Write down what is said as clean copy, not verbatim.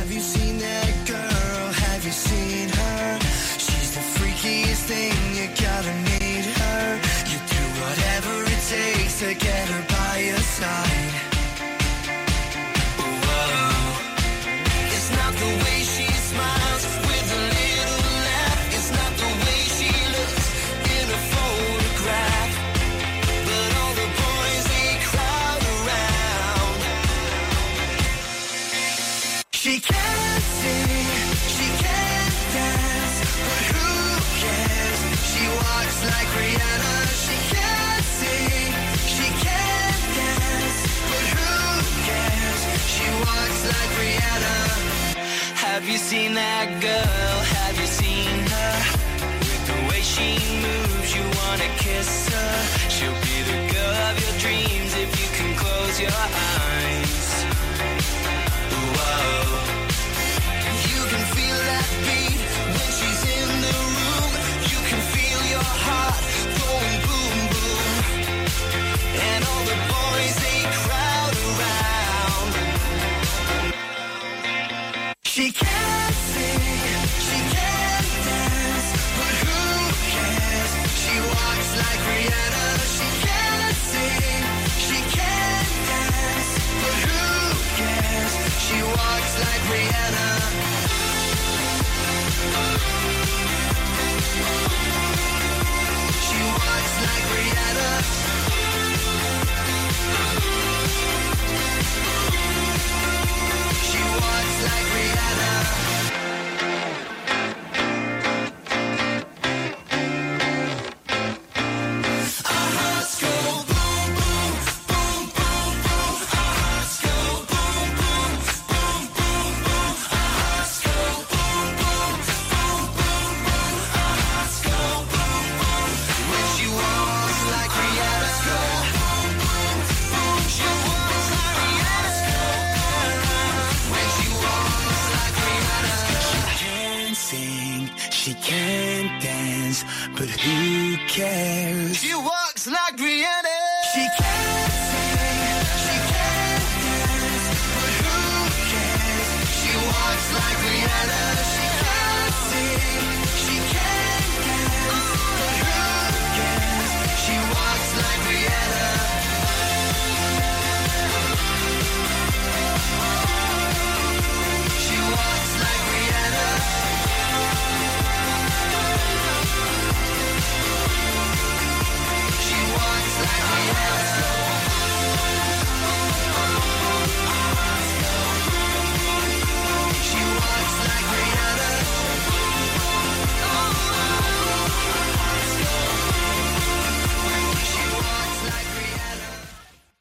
Have you seen that girl? Have you seen her? She's the freakiest thing, you gotta meet her. You do whatever it takes to get her by your side. Whoa. It's not the way she smiles with a little laugh. It's not the way she looks in a photograph. But all the boys, they crowd around. She can't sing, she can't dance, but who cares? She walks like Rihanna. She can't sing, she can't dance, but who cares? She walks like Rihanna. Have you seen that girl? Have you seen her? With the way she moves, you wanna kiss her. She'll be the girl of your dreams if you can close your eyes. Whoa. You can feel that beat when she's in the room. You can feel your heart going boom, boom. And all the boys, they crowd around. She can't sing, she can't dance, but who cares? She walks like Rihanna. She can't sing, she can't dance, but who cares? She walks like Rihanna. She walks like Rihanna. She walks like Rihanna. Our hearts go boom, boom, boom, boom, boom. Our hearts go boom, boom, boom, boom, boom. Our hearts go boom, boom, boom, boom, boom. Our hearts go boom, boom. When she walks like Rihanna. Go boom, boom, boom. She walks like Rihanna. When she walks like Rihanna. She can't sing, she can't dance, but who cares?